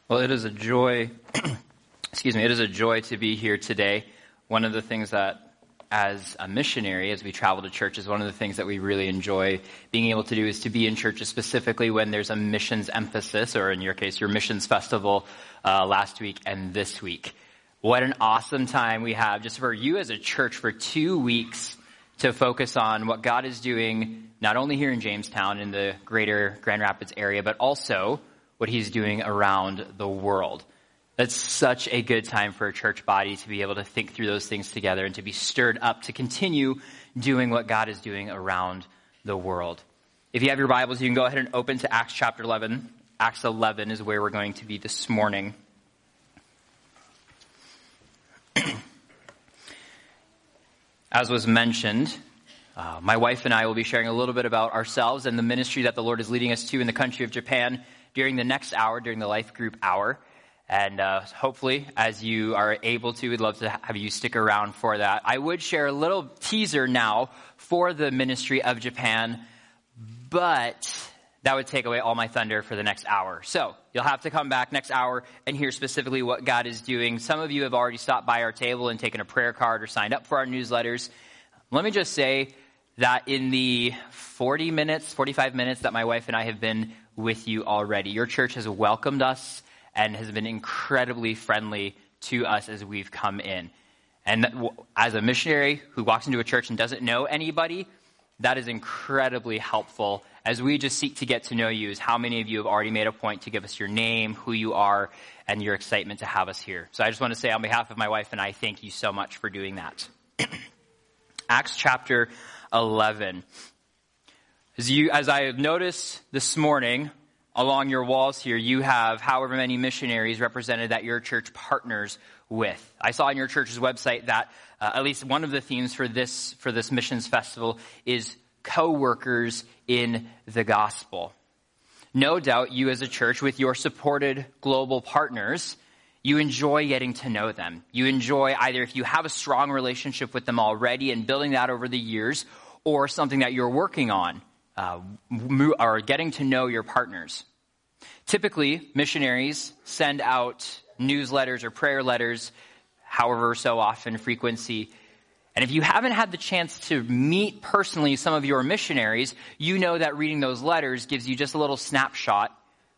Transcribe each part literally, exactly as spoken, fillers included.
Well, it is a joy, excuse me, it is a joy to be here today. One of the things that, as a missionary, as we travel to churches, one of the things that we really enjoy being able to do is to be in churches specifically when there's a missions emphasis, or in your case, your missions festival uh, last week and this week. What an awesome time we have just for you as a church for two weeks to focus on what God is doing, not only here in Jamestown in the greater Grand Rapids area, but also what he's doing around the world. That's such a good time for a church body to be able to think through those things together and to be stirred up to continue doing what God is doing around the world. If you have your Bibles, you can go ahead and open to Acts chapter eleven. Acts eleven is where we're going to be this morning. As was mentioned, uh, my wife and I will be sharing a little bit about ourselves and the ministry that the Lord is leading us to in the country of Japan during the next hour, during the Life Group Hour. And uh, hopefully, as you are able to, we'd love to have you stick around for that. I would share a little teaser now for the ministry of Japan, but that would take away all my thunder for the next hour. So you'll have to come back next hour and hear specifically what God is doing. Some of you have already stopped by our table and taken a prayer card or signed up for our newsletters. Let me just say that in the forty minutes, forty-five minutes that my wife and I have been with you already, your church has welcomed us and has been incredibly friendly to us as we've come in. And as a missionary who walks into a church and doesn't know anybody, that is incredibly helpful as we just seek to get to know you, is how many of you have already made a point to give us your name, who you are, and your excitement to have us here. So I just want to say on behalf of my wife and I, thank you so much for doing that. Acts chapter eleven. As you, as I have noticed this morning, along your walls here, you have however many missionaries represented that your church partners with. I saw on your church's website that uh, at least one of the themes for this for this missions festival is co-workers in the gospel. No doubt you as a church, with your supported global partners, you enjoy getting to know them. You enjoy either if you have a strong relationship with them already and building that over the years, or something that you're working on, uh, or getting to know your partners. Typically, missionaries send out newsletters or prayer letters, however so often frequency. And if you haven't had the chance to meet personally some of your missionaries, you know that reading those letters gives you just a little snapshot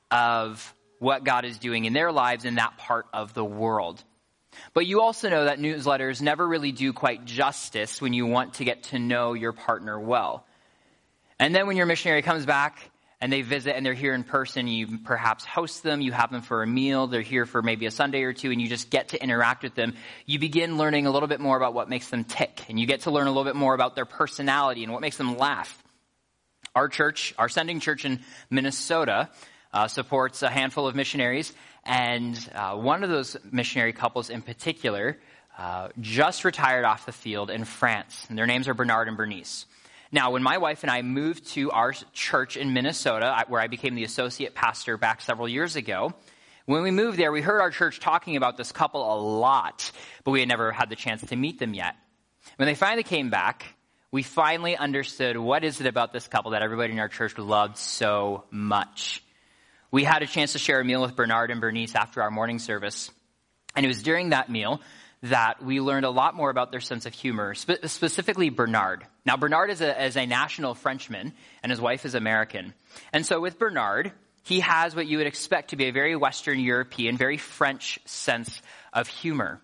of what God is doing in their lives in that part of the world. But you also know that newsletters never really do quite justice when you want to get to know your partner well. And then when your missionary comes back and they visit and they're here in person, you perhaps host them, you have them for a meal, they're here for maybe a Sunday or two, and you just get to interact with them. You begin learning a little bit more about what makes them tick, and you get to learn a little bit more about their personality and what makes them laugh. Our church, our sending church in Minnesota, uh, supports a handful of missionaries, and uh, one of those missionary couples in particular uh, just retired off the field in France, and their names are Bernard and Bernice. Now, when my wife and I moved to our church in Minnesota, where I became the associate pastor back several years ago, when we moved there, we heard our church talking about this couple a lot, but we had never had the chance to meet them yet. When they finally came back, we finally understood what is it about this couple that everybody in our church loved so much. We had a chance to share a meal with Bernard and Bernice after our morning service, and it was during that meal that we learned a lot more about their sense of humor, spe- specifically Bernard. Now, Bernard is a, is a national Frenchman, and his wife is American. And so with Bernard, he has what you would expect to be a very Western European, very French sense of humor.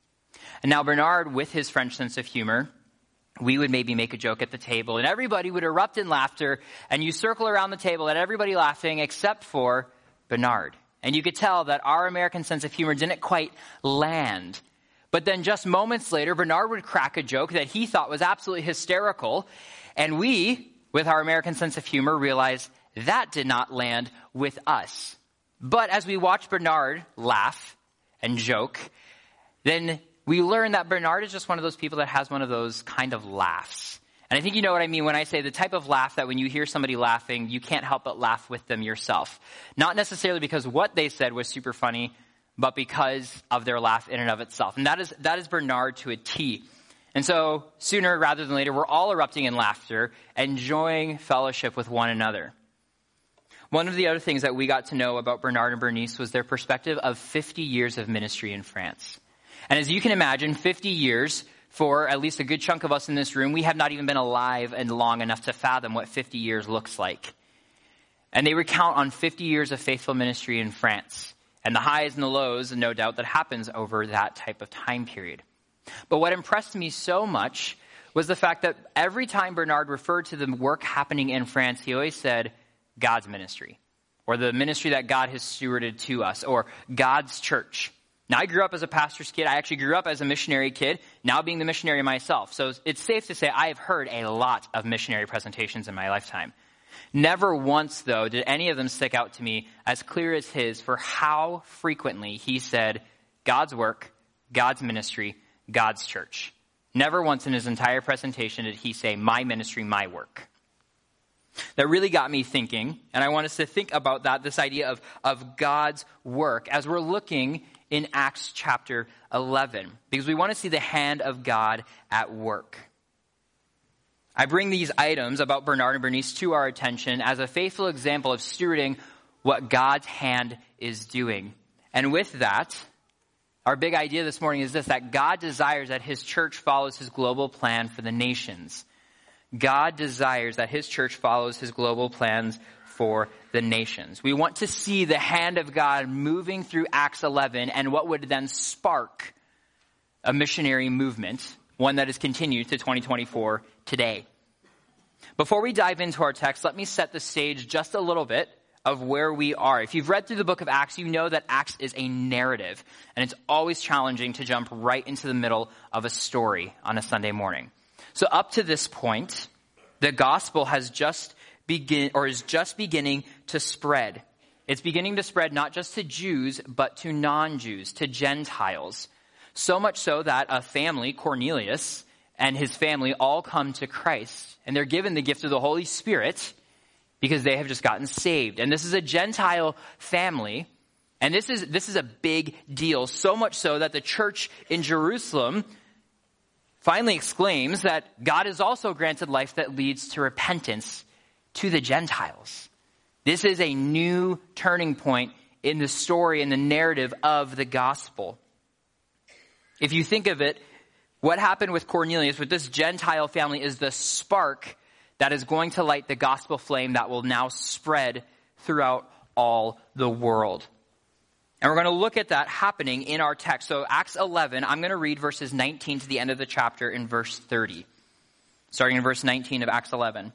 And now Bernard, with his French sense of humor, we would maybe make a joke at the table, and everybody would erupt in laughter, and you circle around the table and everybody laughing except for Bernard. And you could tell that our American sense of humor didn't quite land. But then just moments later, Bernard would crack a joke that he thought was absolutely hysterical. And we, with our American sense of humor, realized that did not land with us. But as we watched Bernard laugh and joke, then we learned that Bernard is just one of those people that has one of those kind of laughs. And I think you know what I mean when I say the type of laugh that when you hear somebody laughing, you can't help but laugh with them yourself. Not necessarily because what they said was super funny, but because of their laugh in and of itself. And that is that is Bernard to a T. And so sooner rather than later, we're all erupting in laughter, enjoying fellowship with one another. One of the other things that we got to know about Bernard and Bernice was their perspective of fifty years of ministry in France. And as you can imagine, fifty years, for at least a good chunk of us in this room, we have not even been alive and long enough to fathom what fifty years looks like. And they recount on fifty years of faithful ministry in France, and the highs and the lows, no doubt, that happens over that type of time period. But what impressed me so much was the fact that every time Bernard referred to the work happening in France, he always said, God's ministry, or the ministry that God has stewarded to us, or God's church. Now, I grew up as a pastor's kid. I actually grew up as a missionary kid, now being the missionary myself. So it's safe to say I have heard a lot of missionary presentations in my lifetime. Never once, though, did any of them stick out to me as clear as his for how frequently he said, God's work, God's ministry, God's church. Never once in his entire presentation did he say, my ministry, my work. That really got me thinking, and I want us to think about that, this idea of, of God's work, as we're looking in Acts chapter eleven, because we want to see the hand of God at work. I bring these items about Bernard and Bernice to our attention as a faithful example of stewarding what God's hand is doing. And with that, our big idea this morning is this, that God desires that his church follows his global plan for the nations. God desires that his church follows his global plans for the nations. We want to see the hand of God moving through Acts eleven and what would then spark a missionary movement, one that is continued to twenty twenty-four today. Before we dive into our text, let me set the stage just a little bit of where we are. If you've read through the book of Acts, you know that Acts is a narrative, and it's always challenging to jump right into the middle of a story on a Sunday morning. So up to this point, the gospel has just begin or is just beginning to spread. It's beginning to spread not just to Jews, but to non-Jews, to Gentiles. So much so that a family, Cornelius, and his family all come to Christ, and they're given the gift of the Holy Spirit because they have just gotten saved. And this is a Gentile family, and this is this is a big deal, so much so that the church in Jerusalem finally exclaims that God has also granted life that leads to repentance to the Gentiles. This is a new turning point in the story and the narrative of the gospel. If you think of it, what happened with Cornelius, with this Gentile family, is the spark that is going to light the gospel flame that will now spread throughout all the world. And we're going to look at that happening in our text. So Acts eleven, I'm going to read verses nineteen to the end of the chapter in verse thirty. Starting in verse nineteen of Acts eleven.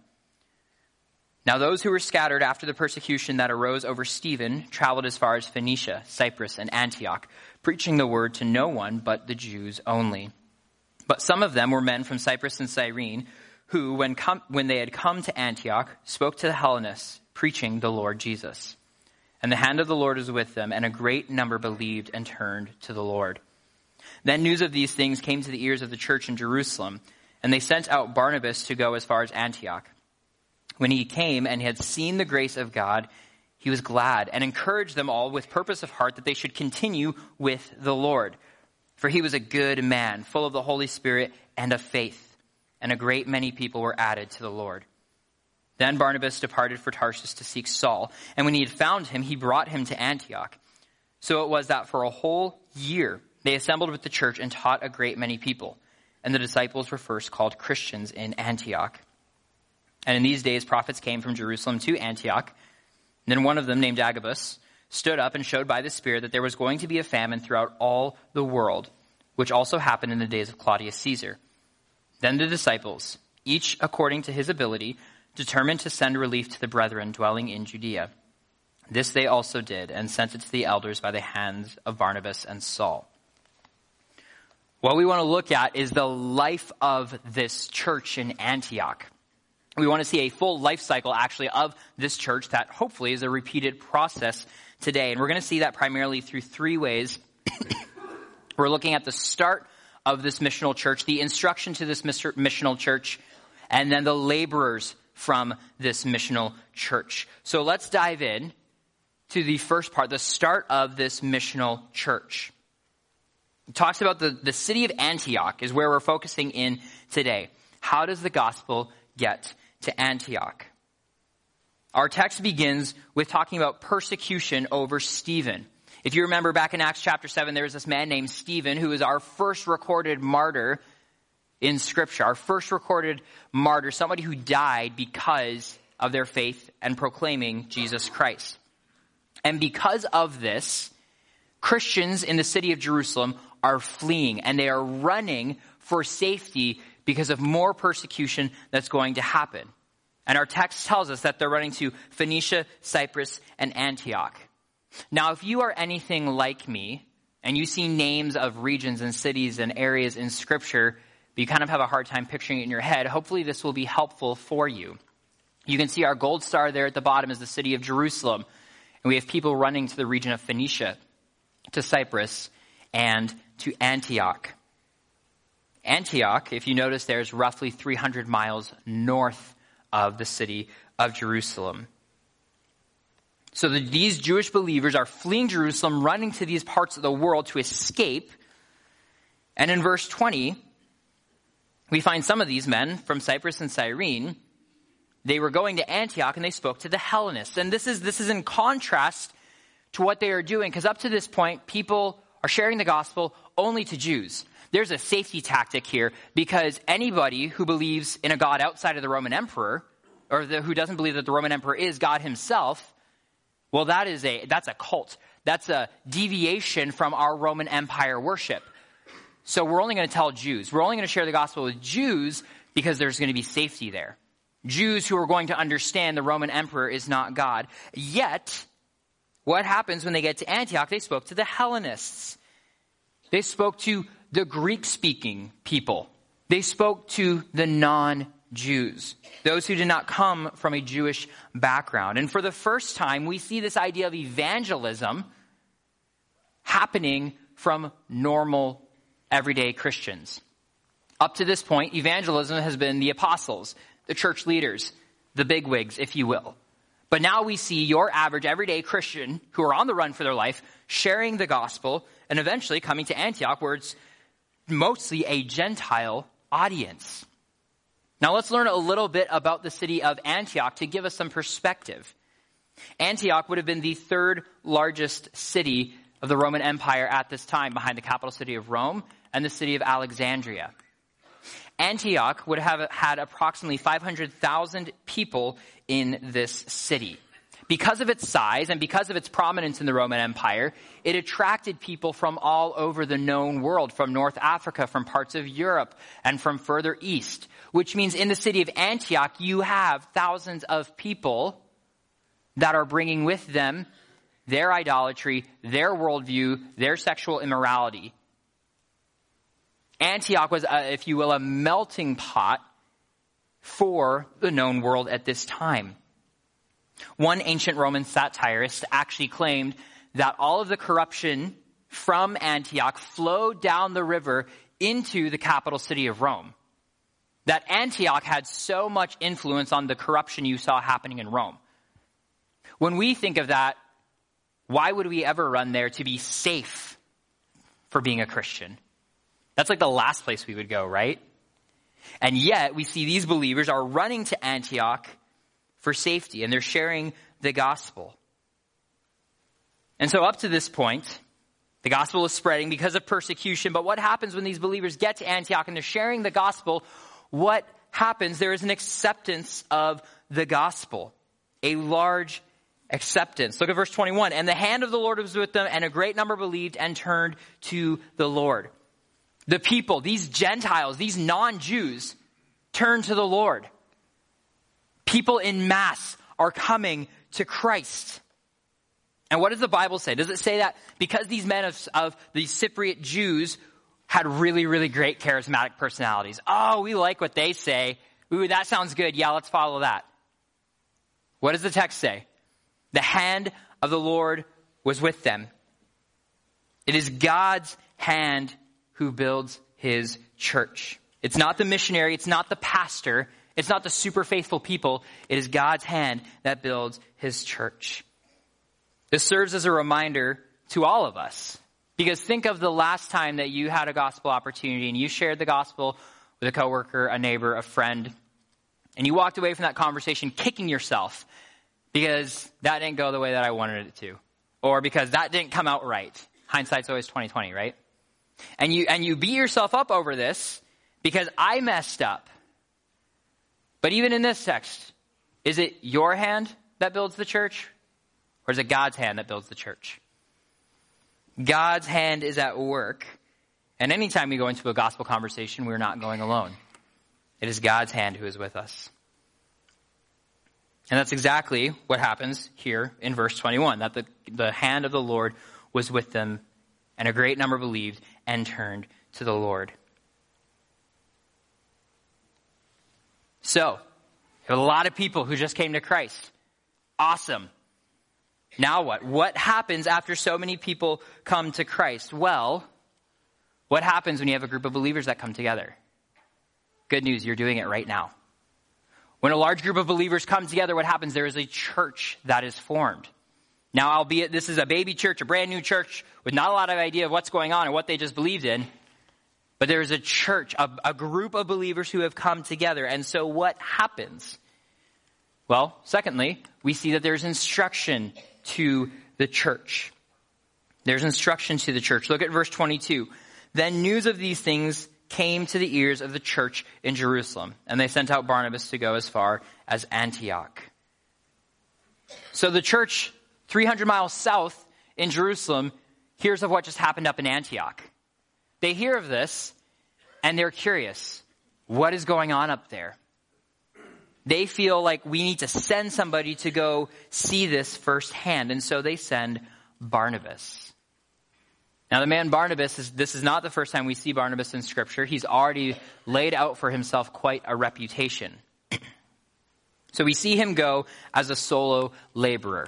Now those who were scattered after the persecution that arose over Stephen traveled as far as Phoenicia, Cyprus, and Antioch, preaching the word to no one but the Jews only. But some of them were men from Cyprus and Cyrene, who, when, com- when they had come to Antioch, spoke to the Hellenists, preaching the Lord Jesus. And the hand of the Lord was with them, and a great number believed and turned to the Lord. Then news of these things came to the ears of the church in Jerusalem, and they sent out Barnabas to go as far as Antioch. When he came and had seen the grace of God, he was glad and encouraged them all with purpose of heart that they should continue with the Lord. For he was a good man, full of the Holy Spirit and of faith, and a great many people were added to the Lord. Then Barnabas departed for Tarsus to seek Saul, and when he had found him, he brought him to Antioch. So it was that for a whole year they assembled with the church and taught a great many people, and the disciples were first called Christians in Antioch. And in these days prophets came from Jerusalem to Antioch. And then one of them, named Agabus, stood up and showed by the Spirit that there was going to be a famine throughout all the world, which also happened in the days of Claudius Caesar. Then the disciples, each according to his ability, determined to send relief to the brethren dwelling in Judea. This they also did, and sent it to the elders by the hands of Barnabas and Saul. What we want to look at is the life of this church in Antioch. We want to see a full life cycle, actually, of this church that hopefully is a repeated process today. And we're going to see that primarily through three ways. We're looking at the start of this missional church, the instruction to this missional church, and then the laborers from this missional church. So let's dive in to the first part, the start of this missional church. It talks about the, the city of Antioch is where we're focusing in today. How does the gospel get to Antioch? Our text begins with talking about persecution over Stephen. If you remember back in Acts chapter seven, there was this man named Stephen who is our first recorded martyr in Scripture, our first recorded martyr, somebody who died because of their faith and proclaiming Jesus Christ. And because of this, Christians in the city of Jerusalem are fleeing, and they are running for safety because of more persecution that's going to happen. And our text tells us that they're running to Phoenicia, Cyprus, and Antioch. Now, if you are anything like me, and you see names of regions and cities and areas in Scripture, but you kind of have a hard time picturing it in your head, hopefully this will be helpful for you. You can see our gold star there at the bottom is the city of Jerusalem. And we have people running to the region of Phoenicia, to Cyprus, and to Antioch. Antioch, if you notice, there is roughly three hundred miles north of the city of Jerusalem. So the, these Jewish believers are fleeing Jerusalem, running to these parts of the world to escape. And in verse twenty, we find some of these men from Cyprus and Cyrene. They were going to Antioch and they spoke to the Hellenists. And this is, this is in contrast to what they are doing, because up to this point, people are sharing the gospel only to Jews. There's a safety tactic here, because anybody who believes in a God outside of the Roman emperor, or the, who doesn't believe that the Roman emperor is God himself, well, that is a that's a cult. That's a deviation from our Roman Empire worship. So we're only going to tell Jews. We're only going to share the gospel with Jews because there's going to be safety there. Jews who are going to understand the Roman emperor is not God. Yet, what happens when they get to Antioch? They spoke to the Hellenists. They spoke to the Greek-speaking people. They spoke to the non-Jews, those who did not come from a Jewish background. And for the first time, we see this idea of evangelism happening from normal, everyday Christians. Up to this point, evangelism has been the apostles, the church leaders, the bigwigs, if you will. But now we see your average everyday Christian who are on the run for their life, sharing the gospel, and eventually coming to Antioch, where it's mostly a Gentile audience. Now let's learn a little bit about the city of Antioch to give us some perspective. Antioch would have been the third largest city of the Roman Empire at this time, behind the capital city of Rome and the city of Alexandria. Antioch would have had approximately five hundred thousand people in this city. Because of its size and because of its prominence in the Roman Empire, it attracted people from all over the known world, from North Africa, from parts of Europe, and from further east. Which means in the city of Antioch, you have thousands of people that are bringing with them their idolatry, their worldview, their sexual immorality. Antioch was, a, if you will, a melting pot for the known world at this time. One ancient Roman satirist actually claimed that all of the corruption from Antioch flowed down the river into the capital city of Rome. That Antioch had so much influence on the corruption you saw happening in Rome. When we think of that, why would we ever run there to be safe for being a Christian? That's like the last place we would go, right? And yet, we see these believers are running to Antioch for safety, and they're sharing the gospel. And so up to this point, the gospel is spreading because of persecution. But what happens when these believers get to Antioch and they're sharing the gospel? What happens? There is an acceptance of the gospel, a large acceptance. Look at verse twenty-one. And the hand of the Lord was with them, and a great number believed and turned to the Lord. The people, these Gentiles, these non-Jews, turn to the Lord. People in mass are coming to Christ. And what does the Bible say? Does it say that because these men of, of these Cypriot Jews had really, really great charismatic personalities? Oh, we like what they say. Ooh, that sounds good. Yeah, let's follow that. What does the text say? The hand of the Lord was with them. It is God's hand who builds his church. It's not the missionary. It's not the pastor. It's not the super faithful people. It is God's hand that builds his church. This serves as a reminder to all of us. Because think of the last time that you had a gospel opportunity and you shared the gospel with a coworker, a neighbor, a friend, and you walked away from that conversation kicking yourself because that didn't go the way that I wanted it to, or because that didn't come out right. Hindsight's always twenty twenty, right? And you and you beat yourself up over this because I messed up. But even in this text, is it your hand that builds the church, or is it God's hand that builds the church? God's hand is at work. And anytime we go into a gospel conversation, we're not going alone. It is God's hand who is with us. And that's exactly what happens here in verse twenty-one, that the, the hand of the Lord was with them, and a great number believed and turned to the Lord. So, we have a lot of people who just came to Christ. Awesome. Now what? What happens after so many people come to Christ? Well, what happens when you have a group of believers that come together? Good news, you're doing it right now. When a large group of believers come together, what happens? There is a church that is formed. Now, albeit this is a baby church, a brand new church with not a lot of idea of what's going on and what they just believed in, but there is a church, a, a group of believers who have come together. And so what happens? Well, secondly, we see that there's instruction to the church. There's instruction to the church. Look at verse twenty-two. Then news of these things came to the ears of the church in Jerusalem, and they sent out Barnabas to go as far as Antioch. So the church three hundred miles south in Jerusalem hears of what just happened up in Antioch. They hear of this, and they're curious. What is going on up there? They feel like we need to send somebody to go see this firsthand, and so they send Barnabas. Now, the man Barnabas, is this is not the first time we see Barnabas in Scripture. He's already laid out for himself quite a reputation. So we see him go as a solo laborer.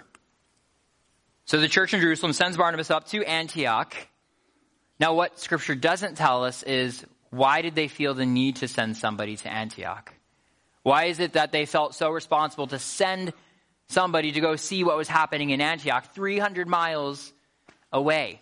So the church in Jerusalem sends Barnabas up to Antioch. Now, what Scripture doesn't tell us is, why did they feel the need to send somebody to Antioch? Why is it that they felt so responsible to send somebody to go see what was happening in Antioch, three hundred miles away?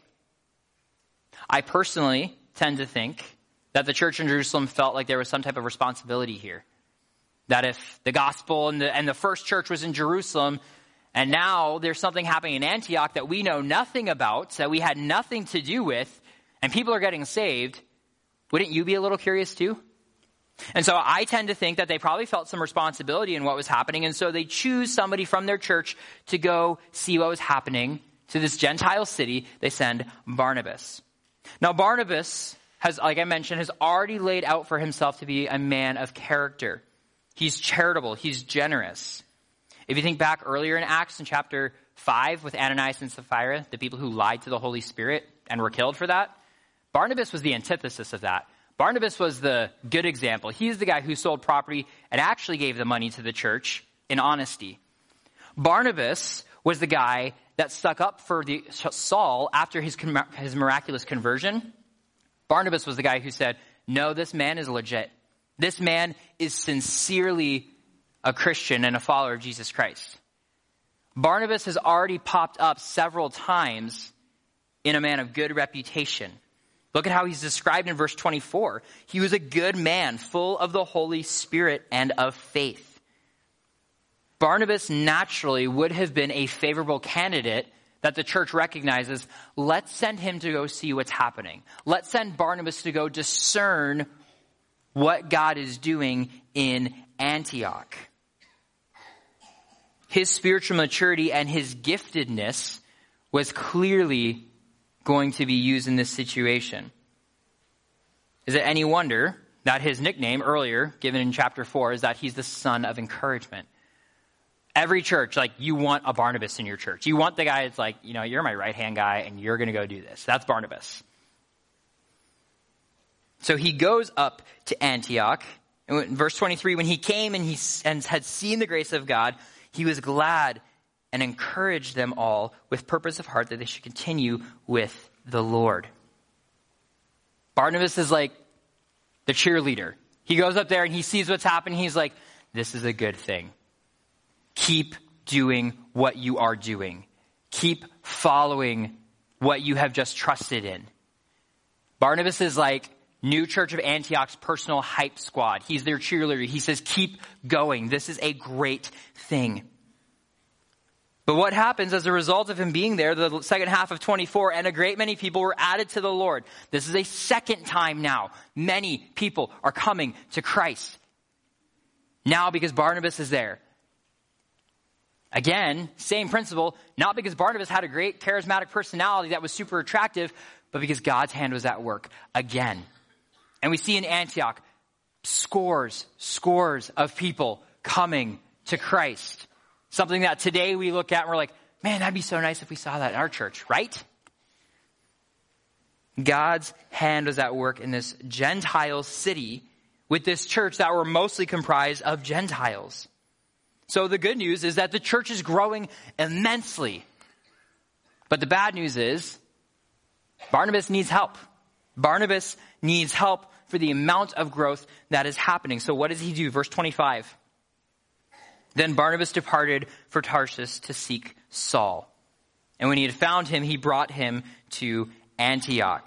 I personally tend to think that the church in Jerusalem felt like there was some type of responsibility here. That if the gospel and the, and the first church was in Jerusalem, and now there's something happening in Antioch that we know nothing about, that we had nothing to do with, and people are getting saved, wouldn't you be a little curious too? And so I tend to think that they probably felt some responsibility in what was happening, and so they choose somebody from their church to go see what was happening to this Gentile city. They send Barnabas. Now Barnabas has, like I mentioned, has already laid out for himself to be a man of character. He's charitable. He's generous. If you think back earlier in Acts in chapter five with Ananias and Sapphira, the people who lied to the Holy Spirit and were killed for that, Barnabas was the antithesis of that. Barnabas was the good example. He's the guy who sold property and actually gave the money to the church in honesty. Barnabas was the guy that stuck up for the Saul after his, his miraculous conversion. Barnabas was the guy who said, no, this man is legit. This man is sincerely a Christian and a follower of Jesus Christ. Barnabas has already popped up several times in a man of good reputation. Look at how he's described in verse twenty-four. He was a good man, full of the Holy Spirit and of faith. Barnabas naturally would have been a favorable candidate that the church recognizes. Let's send him to go see what's happening. Let's send Barnabas to go discern what God is doing in Antioch. His spiritual maturity and his giftedness was clearly going to be used in this situation. Is it any wonder that his nickname earlier, given in chapter four, is that he's the son of encouragement? Every church, like, you want a Barnabas in your church. You want the guy that's like, you know, you're my right-hand guy and you're going to go do this. That's Barnabas. So he goes up to Antioch. In verse twenty-three, when he came and he and had seen the grace of God, he was glad and encouraged them all with purpose of heart that they should continue with the Lord. Barnabas is like the cheerleader. He goes up there and he sees what's happening. He's like, this is a good thing. Keep doing what you are doing. Keep following what you have just trusted in. Barnabas is like New Church of Antioch's personal hype squad. He's their cheerleader. He says, keep going. This is a great thing. But what happens as a result of him being there, the second half of twenty-four, and a great many people were added to the Lord. This is a second time now. Many people are coming to Christ. Now because Barnabas is there. Again, same principle, not because Barnabas had a great charismatic personality that was super attractive, but because God's hand was at work again. And we see in Antioch, scores, scores of people coming to Christ. Something that today we look at and we're like, man, that'd be so nice if we saw that in our church, right? God's hand was at work in this Gentile city with this church that were mostly comprised of Gentiles. So the good news is that the church is growing immensely. But the bad news is Barnabas needs help. Barnabas needs help for the amount of growth that is happening. So what does he do? Verse twenty-five. Then Barnabas departed for Tarsus to seek Saul. And when he had found him, he brought him to Antioch.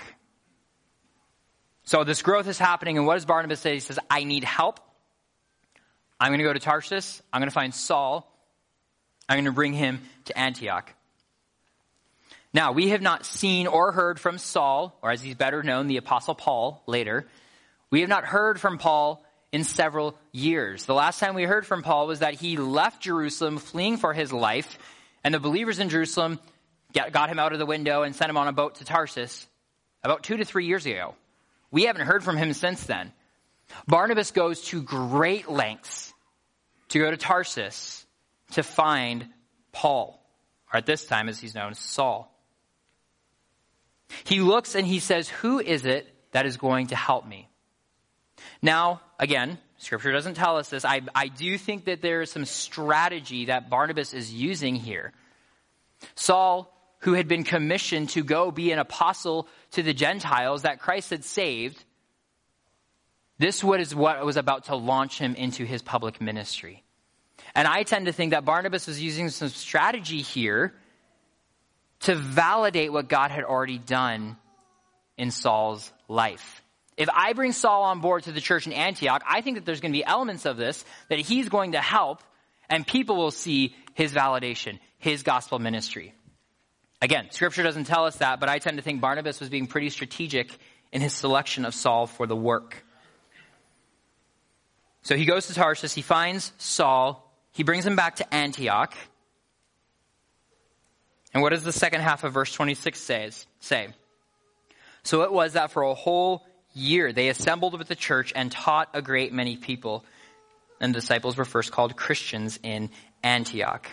So this growth is happening. And what does Barnabas say? He says, I need help. I'm going to go to Tarsus. I'm going to find Saul. I'm going to bring him to Antioch. Now, we have not seen or heard from Saul, or as he's better known, the Apostle Paul later. We have not heard from Paul in several years. The last time we heard from Paul was that he left Jerusalem fleeing for his life, and the believers in Jerusalem got him out of the window and sent him on a boat to Tarsus about two to three years ago. We haven't heard from him since then. Barnabas goes to great lengths to go to Tarsus to find Paul, or at this time as he's known, Saul. He looks and he says, who is it that is going to help me? Now, again, Scripture doesn't tell us this. I, I do think that there is some strategy that Barnabas is using here. Saul, who had been commissioned to go be an apostle to the Gentiles that Christ had saved, this was what was about to launch him into his public ministry. And I tend to think that Barnabas was using some strategy here to validate what God had already done in Saul's life. If I bring Saul on board to the church in Antioch, I think that there's going to be elements of this that he's going to help, and people will see his validation, his gospel ministry. Again, Scripture doesn't tell us that, but I tend to think Barnabas was being pretty strategic in his selection of Saul for the work. So he goes to Tarsus, he finds Saul, he brings him back to Antioch. And what does the second half of verse twenty-six says, say? So it was that for a whole year they assembled with the church and taught a great many people. And the disciples were first called Christians in Antioch.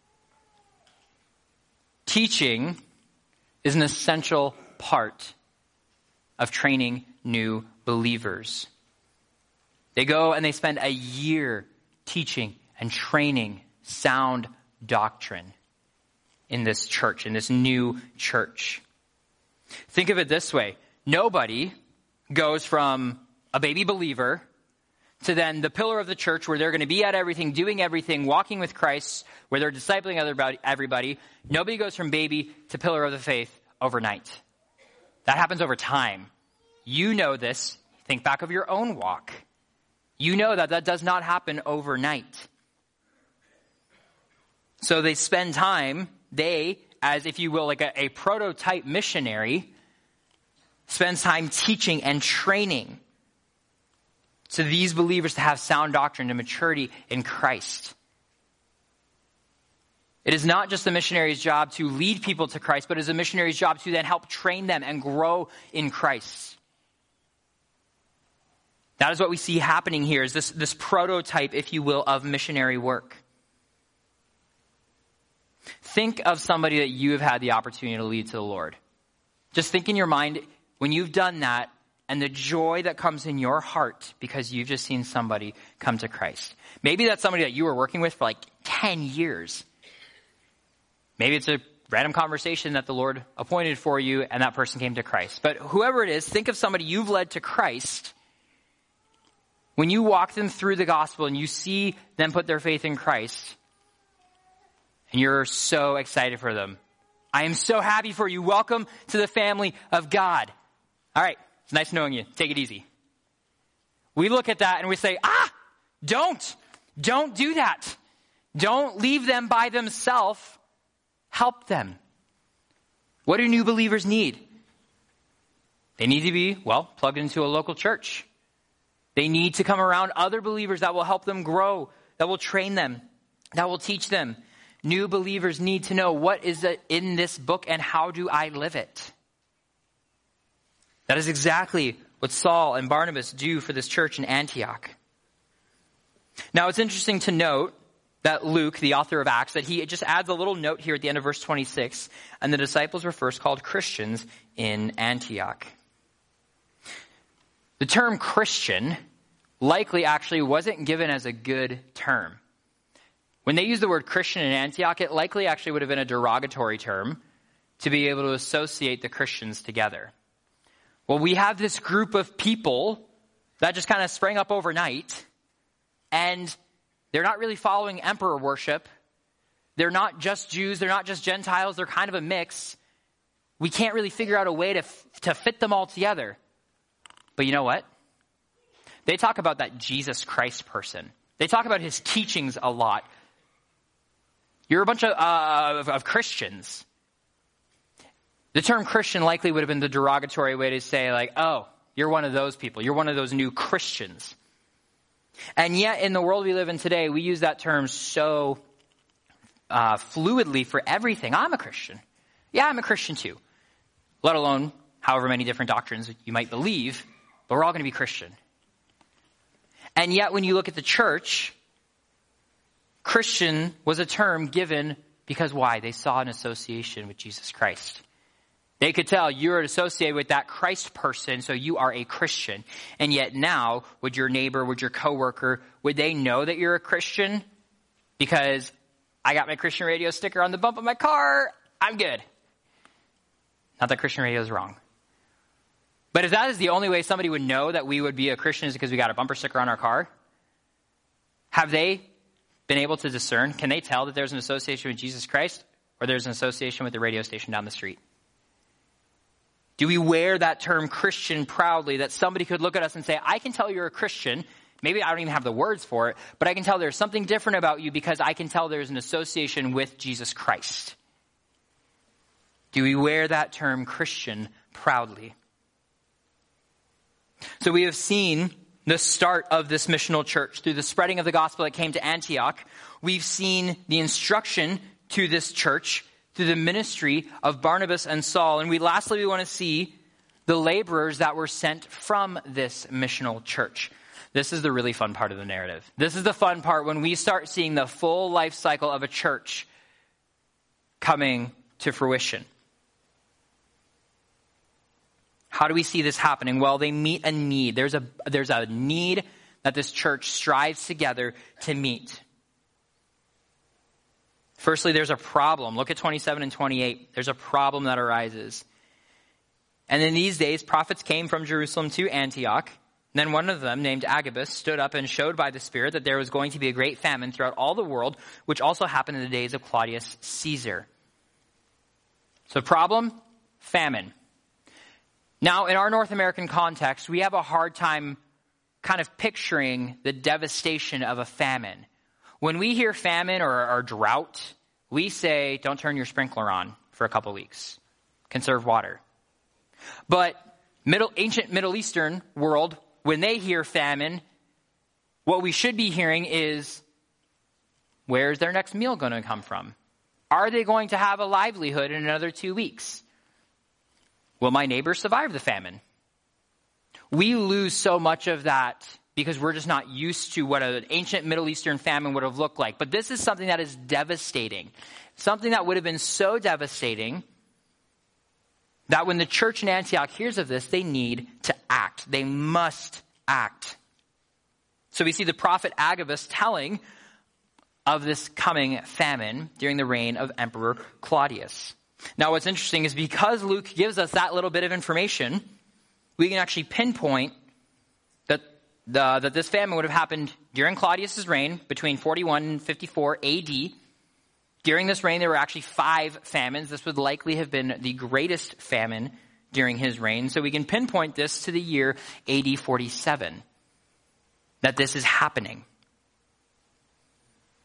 Teaching is an essential part of training new believers. They go and they spend a year teaching and training sound doctrine in this church, in this new church. Think of it this way. Nobody goes from a baby believer to then the pillar of the church where they're going to be at everything, doing everything, walking with Christ, where they're discipling everybody. Nobody goes from baby to pillar of the faith overnight. That happens over time. You know this. Think back of your own walk. You know that that does not happen overnight. So they spend time, they, as if you will, like a, a prototype missionary, spends time teaching and training to these believers to have sound doctrine and maturity in Christ. It is not just the missionary's job to lead people to Christ, but it is a missionary's job to then help train them and grow in Christ. That is what we see happening here, is this, this prototype, if you will, of missionary work. Think of somebody that you have had the opportunity to lead to the Lord. Just think in your mind, when you've done that, and the joy that comes in your heart because you've just seen somebody come to Christ. Maybe that's somebody that you were working with for like ten years. Maybe it's a random conversation that the Lord appointed for you and that person came to Christ. But whoever it is, think of somebody you've led to Christ. When you walk them through the gospel and you see them put their faith in Christ, and you're so excited for them. I am so happy for you. Welcome to the family of God. All right. It's nice knowing you. Take it easy. We look at that and we say, ah, don't, don't do that. Don't leave them by themselves Help them. What do new believers need? They need to be, well, plugged into a local church. They need to come around other believers that will help them grow, that will train them, that will teach them. New believers need to know, what is it in this book and how do I live it? That is exactly what Saul and Barnabas do for this church in Antioch. Now, it's interesting to note that Luke, the author of Acts, that he just adds a little note here at the end of verse twenty-six, and the disciples were first called Christians in Antioch. The term Christian likely actually wasn't given as a good term. When they used the word Christian in Antioch, it likely actually would have been a derogatory term to be able to associate the Christians together. Well, we have this group of people that just kind of sprang up overnight, and they're not really following emperor worship. They're not just Jews. They're not just Gentiles. They're kind of a mix. We can't really figure out a way to, to fit them all together. But you know what? They talk about that Jesus Christ person. They talk about his teachings a lot. You're a bunch of, uh, of, of Christians. The term Christian likely would have been the derogatory way to say, like, oh, you're one of those people. You're one of those new Christians. And yet, in the world we live in today, we use that term so uh, fluidly for everything. I'm a Christian. Yeah, I'm a Christian too. Let alone however many different doctrines you might believe, but we're all going to be Christian. And yet, when you look at the church, Christian was a term given because why? They saw an association with Jesus Christ. They could tell you're associated with that Christ person, so you are a Christian. And yet now, would your neighbor, would your coworker, would they know that you're a Christian? Because I got my Christian radio sticker on the bump of my car, I'm good. Not that Christian radio is wrong. But if that is the only way somebody would know that we would be a Christian is because we got a bumper sticker on our car, have they been able to discern? Can they tell that there's an association with Jesus Christ or there's an association with the radio station down the street? Do we wear that term Christian proudly that somebody could look at us and say, I can tell you're a Christian. Maybe I don't even have the words for it, but I can tell there's something different about you because I can tell there's an association with Jesus Christ. Do we wear that term Christian proudly? So we have seen the start of this missional church through the spreading of the gospel that came to Antioch. We've seen the instruction to this church through the ministry of Barnabas and Saul. And we lastly, we want to see the laborers that were sent from this missional church. This is the really fun part of the narrative. This is the fun part when we start seeing the full life cycle of a church coming to fruition. How do we see this happening? Well, they meet a need. There's a, there's a need that this church strives together to meet. Firstly, there's a problem. Look at twenty-seven and twenty-eight. There's a problem that arises. And in these days, prophets came from Jerusalem to Antioch. And then one of them, named Agabus, stood up and showed by the Spirit that there was going to be a great famine throughout all the world, which also happened in the days of Claudius Caesar. So problem, famine. Now, in our North American context, we have a hard time kind of picturing the devastation of a famine. When we hear famine or, or drought, we say, don't turn your sprinkler on for a couple weeks. Conserve water. But middle, ancient Middle Eastern world, when they hear famine, what we should be hearing is, where's their next meal going to come from? Are they going to have a livelihood in another two weeks? Will my neighbor survive the famine? We lose so much of that because we're just not used to what an ancient Middle Eastern famine would have looked like. But this is something that is devastating. Something that would have been so devastating that when the church in Antioch hears of this, they need to act. They must act. So we see the prophet Agabus telling of this coming famine during the reign of Emperor Claudius. Now, what's interesting is because Luke gives us that little bit of information, we can actually pinpoint that the, that this famine would have happened during Claudius's reign between forty-one and fifty-four A D. During this reign, there were actually five famines. This would likely have been the greatest famine during his reign. So we can pinpoint this to the year A D forty-seven, that this is happening.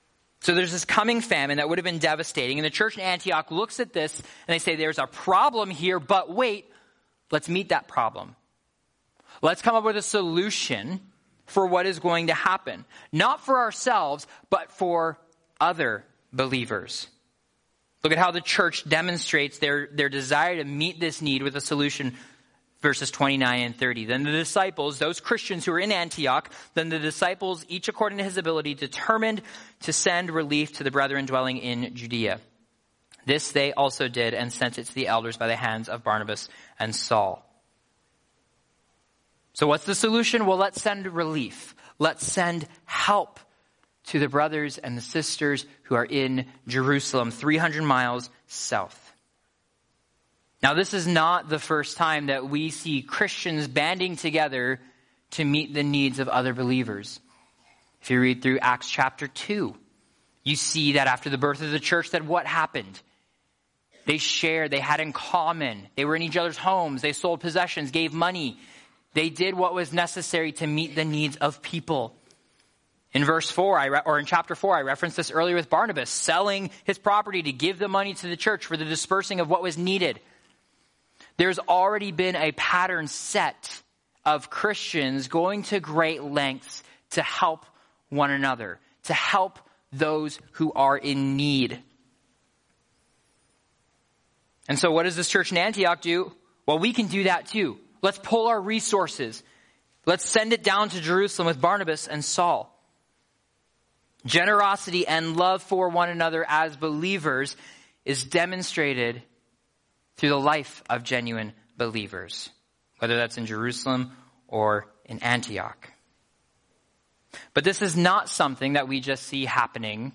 So there's this coming famine that would have been devastating. And the church in Antioch looks at this and they say, there's a problem here, but wait, let's meet that problem. Let's come up with a solution for what is going to happen. Not for ourselves, but for other believers. Look at how the church demonstrates their, their desire to meet this need with a solution. Verses twenty-nine and thirty. Then the disciples, those Christians who were in Antioch, then the disciples, each according to his ability, determined to send relief to the brethren dwelling in Judea. This they also did and sent it to the elders by the hands of Barnabas and Saul. So what's the solution? Well, let's send relief. Let's send help to the brothers and the sisters who are in Jerusalem, three hundred miles south. Now, this is not the first time that we see Christians banding together to meet the needs of other believers. If you read through Acts chapter two, you see that after the birth of the church, that what happened? They shared, they had in common, they were in each other's homes, they sold possessions, gave money. They did what was necessary to meet the needs of people. In verse four, I re- or in chapter four, I referenced this earlier with Barnabas, selling his property to give the money to the church for the dispersing of what was needed. There's already been a pattern set of Christians going to great lengths to help one another, to help those who are in need. And so what does this church in Antioch do? Well, we can do that too. Let's pull our resources. Let's send it down to Jerusalem with Barnabas and Saul. Generosity and love for one another as believers is demonstrated through the life of genuine believers, whether that's in Jerusalem or in Antioch. But this is not something that we just see happening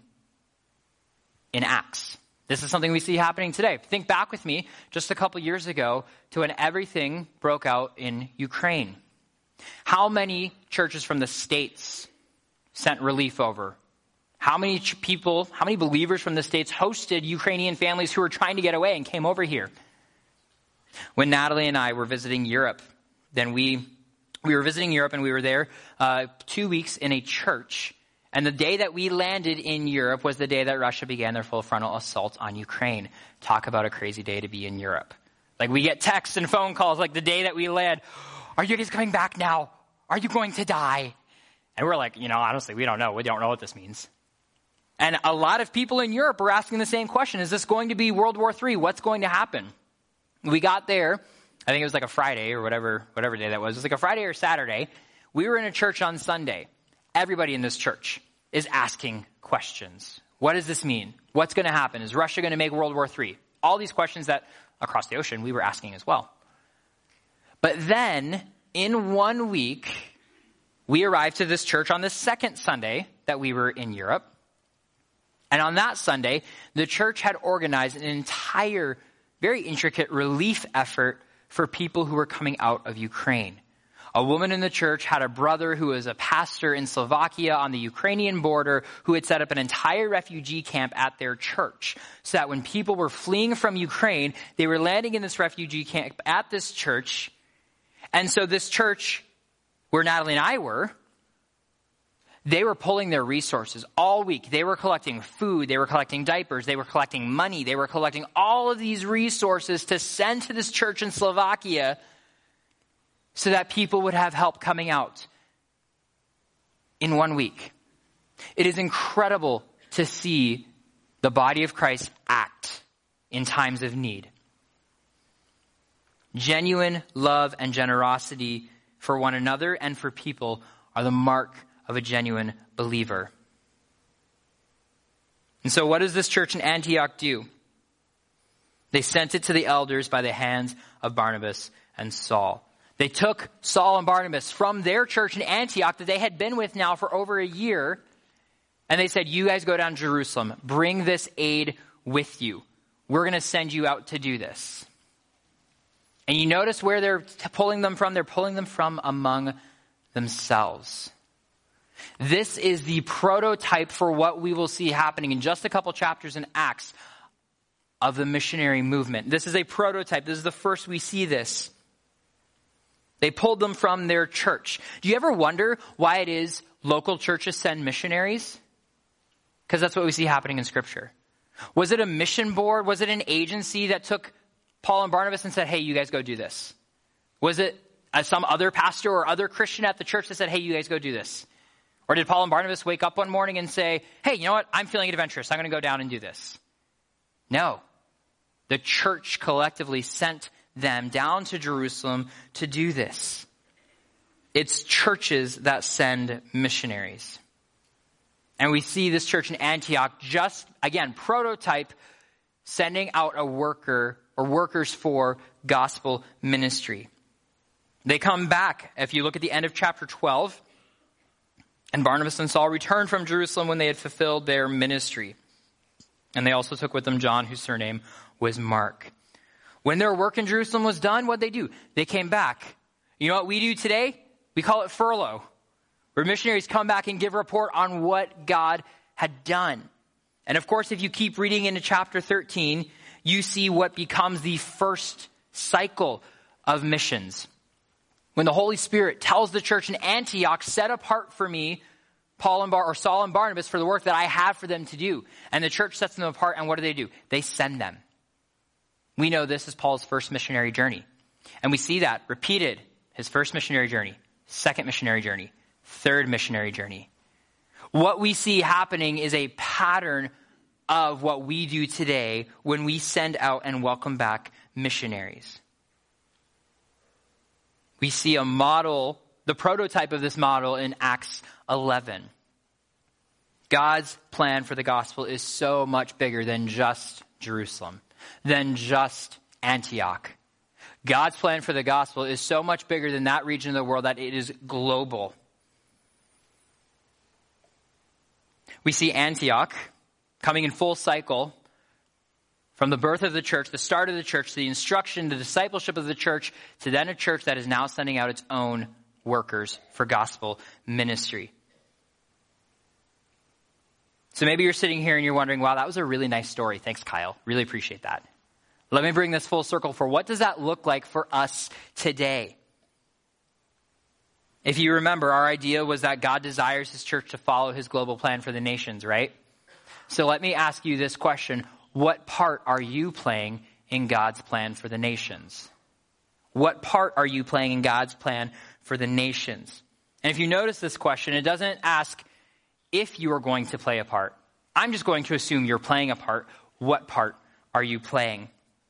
in Acts. This is something we see happening today. Think back with me just a couple years ago to when everything broke out in Ukraine. How many churches from the States sent relief over? How many people, how many believers from the States hosted Ukrainian families who were trying to get away and came over here? When Natalie and I were visiting Europe, then we we were visiting Europe and we were there uh, two weeks in a church. And the day that we landed in Europe was the day that Russia began their full frontal assault on Ukraine. Talk about a crazy day to be in Europe. Like we get texts and phone calls like the day that we land. Are you guys coming back now? Are you going to die? And we're like, you know, honestly, we don't know. We don't know what this means. And a lot of people in Europe are asking the same question. Is this going to be World War Three? What's going to happen? We got there, I think it was like a Friday or whatever whatever day that was. It was like a Friday or Saturday. We were in a church on Sunday. Everybody in this church is asking questions. What does this mean? What's going to happen? Is Russia going to make World War Three? All these questions that across the ocean we were asking as well. But then, in one week, we arrived to this church on the second Sunday that we were in Europe. And on that Sunday, the church had organized an entire very intricate relief effort for people who were coming out of Ukraine. A woman in the church had a brother who was a pastor in Slovakia on the Ukrainian border who had set up an entire refugee camp at their church so that when people were fleeing from Ukraine, they were landing in this refugee camp at this church. And so this church, where Natalie and I were, they were pulling their resources all week. They were collecting food. They were collecting diapers. They were collecting money. They were collecting all of these resources to send to this church in Slovakia so that people would have help coming out in one week. It is incredible to see the body of Christ act in times of need. Genuine love and generosity for one another and for people are the mark of a genuine believer. And so what does this church in Antioch do? They sent it to the elders by the hands of Barnabas and Saul. They took Saul and Barnabas from their church in Antioch that they had been with now for over a year, and they said, you guys go down to Jerusalem. Bring this aid with you. We're going to send you out to do this. And you notice where they're pulling them from? They're pulling them from among themselves. This is the prototype for what we will see happening in just a couple chapters in Acts of the missionary movement. This is a prototype. This is the first we see this. They pulled them from their church. Do you ever wonder why it is local churches send missionaries? Because that's what we see happening in Scripture. Was it a mission board? Was it an agency that took Paul and Barnabas and said, hey, you guys go do this? Was it uh, some other pastor or other Christian at the church that said, hey, you guys go do this? Or did Paul and Barnabas wake up one morning and say, hey, you know what? I'm feeling adventurous. I'm going to go down and do this. No. The church collectively sent them down to Jerusalem to do this. It's churches that send missionaries. And we see this church in Antioch just, again, prototype sending out a worker or workers for gospel ministry. They come back. If you look at the end of chapter twelve, and Barnabas and Saul returned from Jerusalem when they had fulfilled their ministry. And they also took with them John, whose surname was Mark. When their work in Jerusalem was done, what'd they do? They came back. You know what we do today? We call it furlough, where missionaries come back and give a report on what God had done. And of course, if you keep reading into chapter thirteen, you see what becomes the first cycle of missions. When the Holy Spirit tells the church in Antioch, set apart for me Paul and Bar or Saul and Barnabas for the work that I have for them to do. And the church sets them apart, and what do they do? They send them. We know this is Paul's first missionary journey. And we see that repeated. His first missionary journey, second missionary journey, third missionary journey. What we see happening is a pattern of what we do today when we send out and welcome back missionaries. We see a model, the prototype of this model in Acts eleven. God's plan for the gospel is so much bigger than just Jerusalem, than just Antioch. God's plan for the gospel is so much bigger than that region of the world that it is global. We see Antioch coming in full cycle from the birth of the church, the start of the church, to the instruction, the discipleship of the church, to then a church that is now sending out its own workers for gospel ministry. So maybe you're sitting here and you're wondering, wow, that was a really nice story. Thanks, Kyle. Really appreciate that. Let me bring this full circle for what does that look like for us today? If you remember, our idea was that God desires his church to follow his global plan for the nations, right? So let me ask you this question. What part are you playing in God's plan for the nations? What part are you playing in God's plan for the nations? And if you notice this question, it doesn't ask if you are going to play a part. I'm just going to assume you're playing a part. What part are you playing?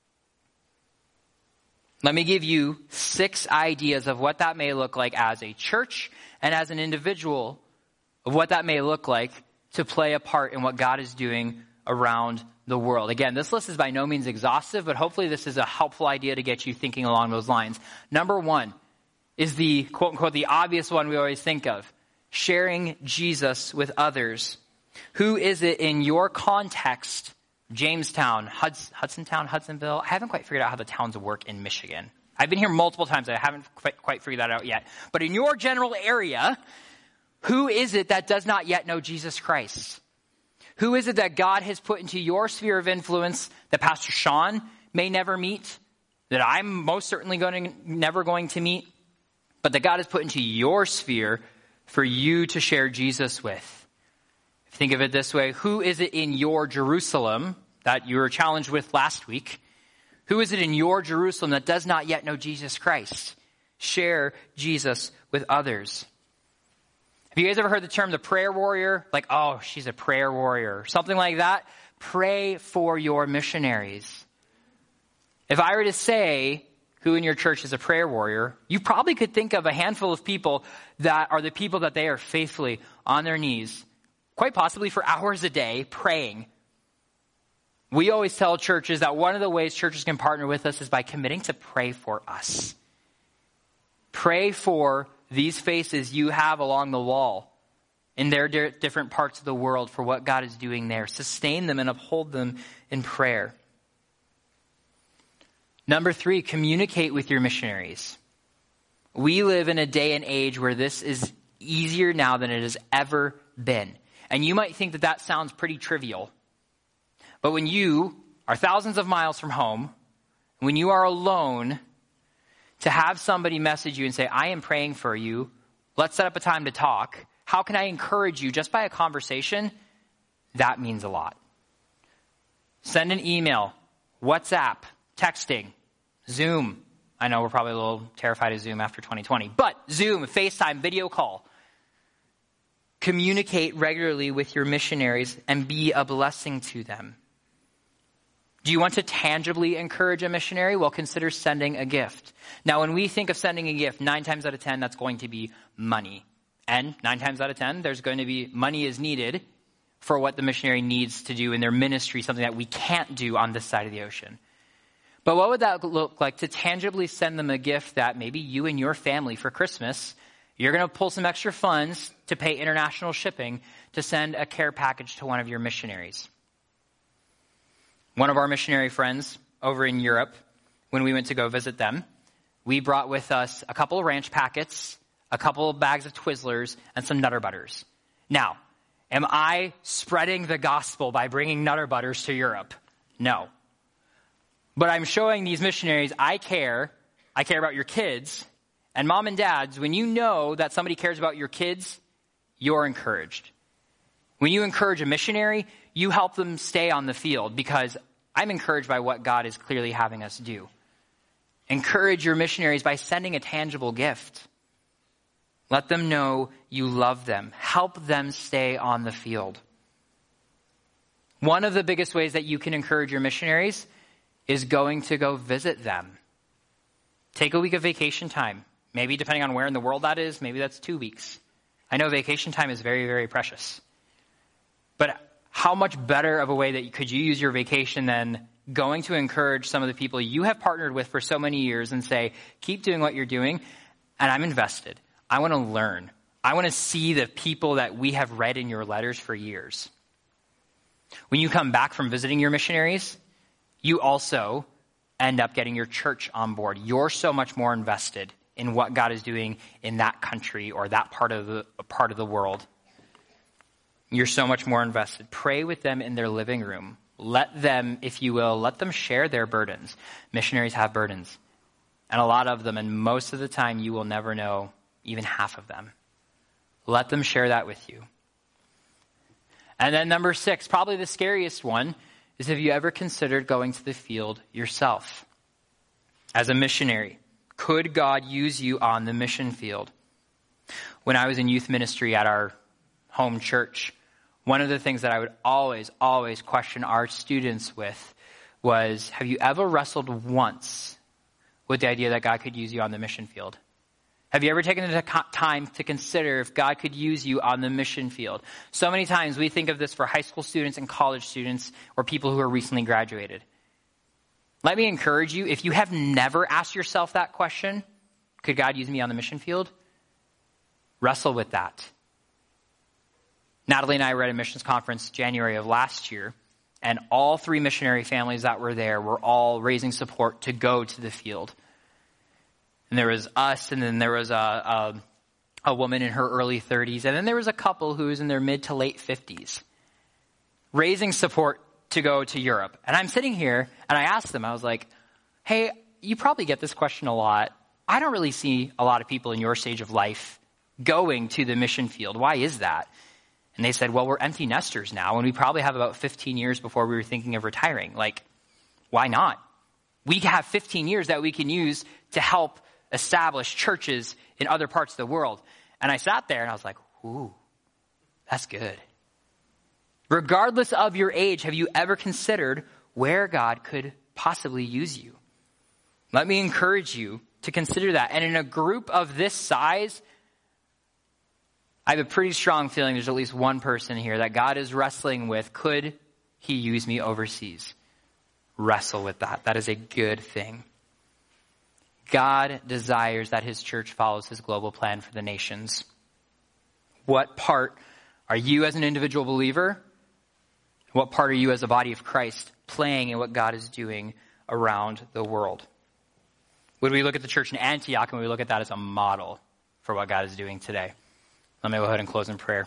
Let me give you six ideas of what that may look like as a church and as an individual, of what that may look like to play a part in what God is doing around the world. Again, this list is by no means exhaustive, but hopefully this is a helpful idea to get you thinking along those lines. Number one is the quote unquote, the obvious one we always think of, sharing Jesus with others. Who is it in your context, Jamestown, Huds- Hudsontown, Hudsonville? I haven't quite figured out how the towns work in Michigan. I've been here multiple times. I haven't quite, quite figured that out yet. But in your general area, who is it that does not yet know Jesus Christ? Who is it that God has put into your sphere of influence that Pastor Sean may never meet, that I'm most certainly going to, never going to meet, but that God has put into your sphere for you to share Jesus with? Think of it this way. Who is it in your Jerusalem that you were challenged with last week? Who is it in your Jerusalem that does not yet know Jesus Christ? Share Jesus with others. Have you guys ever heard the term the prayer warrior? Like, oh, she's a prayer warrior. Something like that. Pray for your missionaries. If I were to say who in your church is a prayer warrior, you probably could think of a handful of people that are the people that they are faithfully on their knees, quite possibly for hours a day, praying. We always tell churches that one of the ways churches can partner with us is by committing to pray for us. Pray for these faces you have along the wall in their di- different parts of the world for what God is doing there. Sustain them and uphold them in prayer. Number three, communicate with your missionaries. We live in a day and age where this is easier now than it has ever been. And you might think that that sounds pretty trivial. But when you are thousands of miles from home, when you are alone, to have somebody message you and say, I am praying for you, let's set up a time to talk. How can I encourage you just by a conversation? that means a lot. Send an email, WhatsApp, texting, Zoom. I know we're probably a little terrified of Zoom after twenty twenty, but Zoom, FaceTime, video call. Communicate regularly with your missionaries and be a blessing to them. Do you want to tangibly encourage a missionary? Well, consider sending a gift. Now, when we think of sending a gift, nine times out of ten, that's going to be money. And nine times out of ten, there's going to be money is needed for what the missionary needs to do in their ministry, something that we can't do on this side of the ocean. But what would that look like to tangibly send them a gift that maybe you and your family for Christmas, you're going to pull some extra funds to pay international shipping to send a care package to one of your missionaries? One of our missionary friends over in Europe, when we went to go visit them, we brought with us a couple of ranch packets, a couple of bags of Twizzlers, and some Nutter Butters. Now, am I spreading the gospel by bringing Nutter Butters to Europe? No. But I'm showing these missionaries I care. I care about your kids. And mom and dads, when you know that somebody cares about your kids, you're encouraged. When you encourage a missionary, you help them stay on the field because I'm encouraged by what God is clearly having us do. Encourage your missionaries by sending a tangible gift. Let them know you love them. Help them stay on the field. One of the biggest ways that you can encourage your missionaries is going to go visit them. Take a week of vacation time. Maybe depending on where in the world that is, maybe that's two weeks. I know vacation time is very, very precious. But how much better of a way that could you use your vacation than going to encourage some of the people you have partnered with for so many years and say, keep doing what you're doing, and I'm invested. I want to learn. I want to see the people that we have read in your letters for years. When you come back from visiting your missionaries, you also end up getting your church on board. You're so much more invested in what God is doing in that country or that part of the part of the world. You're so much more invested. Pray with them in their living room. Let them, if you will, let them share their burdens. Missionaries have burdens, and a lot of them, and most of the time you will never know even half of them. Let them share that with you. And then number six, probably the scariest one, is have you ever considered going to the field yourself? As a missionary, could God use you on the mission field? When I was in youth ministry at our home church, one of the things that I would always, always question our students with was, have you ever wrestled once with the idea that God could use you on the mission field? Have you ever taken the time to consider if God could use you on the mission field? So many times we think of this for high school students and college students or people who are recently graduated. Let me encourage you, if you have never asked yourself that question, could God use me on the mission field? Wrestle with that. Natalie and I were at a missions conference January of last year, and all three missionary families that were there were all raising support to go to the field. And there was us, and then there was a, a, a woman in her early thirties, and then there was a couple who was in their mid to late fifties, raising support to go to Europe. And I'm sitting here, and I asked them, I was like, hey, you probably get this question a lot. I don't really see a lot of people in your stage of life going to the mission field. Why is that? And they said, well, we're empty nesters now, and we probably have about fifteen years before we were thinking of retiring. Like, why not? We have fifteen years that we can use to help establish churches in other parts of the world. And I sat there and I was like, ooh, that's good. Regardless of your age, have you ever considered where God could possibly use you? Let me encourage you to consider that. And in a group of this size, I have a pretty strong feeling there's at least one person here that God is wrestling with. Could he use me overseas? Wrestle with that. That is a good thing. God desires that his church follows his global plan for the nations. What part are you as an individual believer? What part are you as a body of Christ playing in what God is doing around the world? When we look at the church in Antioch and we look at that as a model for what God is doing today? Let me go ahead and close in prayer.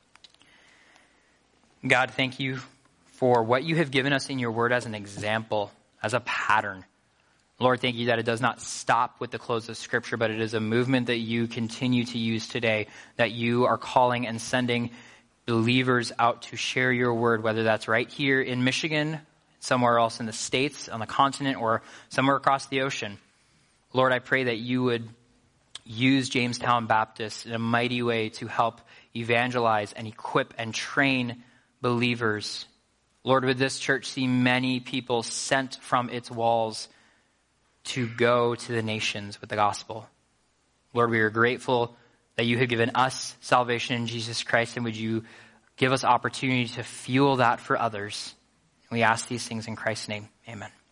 God, thank you for what you have given us in your word as an example, as a pattern. Lord, thank you that it does not stop with the close of Scripture, but it is a movement that you continue to use today, that you are calling and sending believers out to share your word, whether that's right here in Michigan, somewhere else in the States, on the continent, or somewhere across the ocean. Lord, I pray that you would use Jamestown Baptist in a mighty way to help evangelize and equip and train believers. Lord, would this church see many people sent from its walls to go to the nations with the gospel. Lord, we are grateful that you have given us salvation in Jesus Christ, and would you give us opportunity to fuel that for others. We ask these things in Christ's name. Amen.